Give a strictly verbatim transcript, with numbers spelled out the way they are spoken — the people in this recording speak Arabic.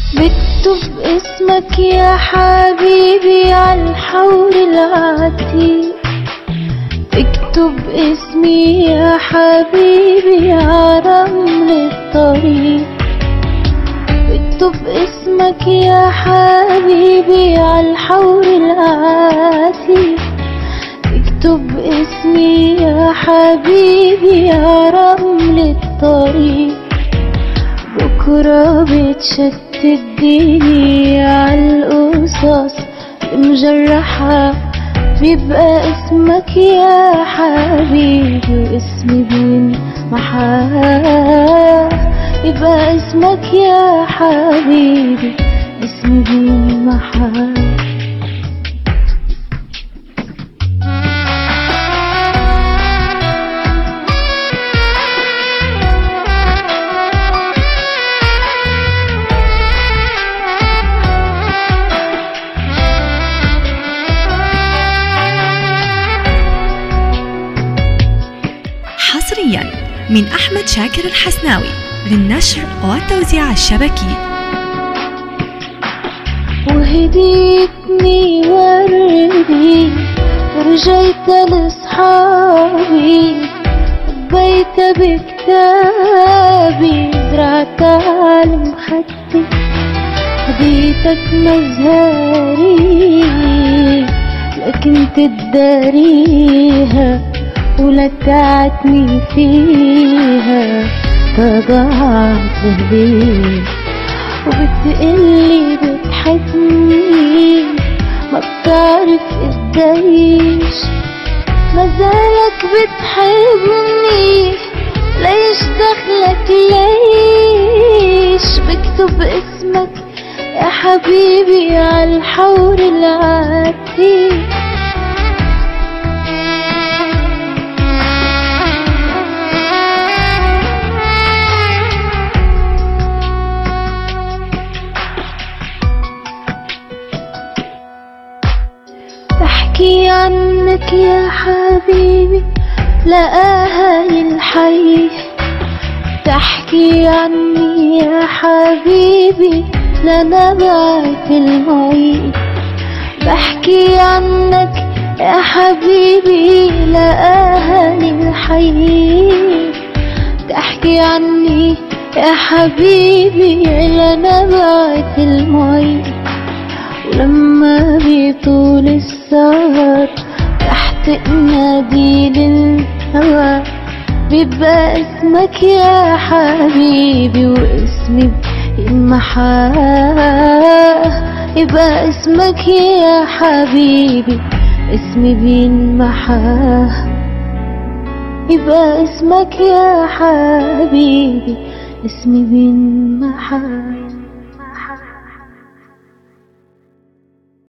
بكتب اسمك يا حبيبي عالحور العتيق، اكتب اسمي يا حبيبي عرمل الطريق، اكتب اسمك يا حبيبي عالحور العتيق، اكتب اسمي يا حبيبي عرمل الطريق. بكرة بتشتت الدنيا عالقصص المجرحة، بيبقى اسمك يا حبيبي واسمي بينمحى، يبقى اسمك يا حبيبي اسمي بينمحى. حصريا من أحمد شاكر الحسناوي للنشر والتوزيع الشبكي. وهديتني وردي ورجيت لصحابي، بيت بكتابي زرعت على مخدي، هديتك مزهري لكن تداريها ولتعتني فيها، تضاعت بيه وبتقلي بتحبني، ما بتعرف قديش مازالك بتحبني، ليش دخلك ليش؟ بكتب اسمك يا حبيبي عالحور العتيق، تحكي عنك يا حبيبي لأهالي الحي، تحكي عني يا حبيبي لنبعة المي، بحكي عنك يا حبيبي لأهالي الحي، تحكي عني يا حبيبي لنبعة المي. ولما بيطول السهر تحت اناديل الهوى، بيبقى اسمك يا حبيبي واسمي بينمحى، يبقى اسمك يا حبيبي اسمي بينمحى، يبقى اسمك يا حبيبي اسمي بينمحى.